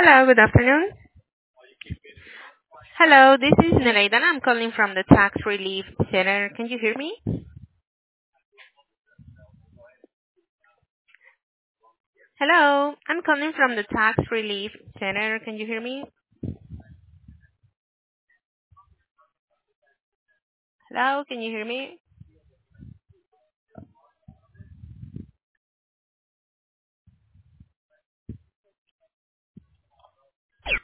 Hello, good afternoon. Hello, this is Nelaida. I'm calling from the Tax Relief Center. Can you hear me? Hello, I'm calling from the Tax Relief Center. Can you hear me? Hello, can you hear me?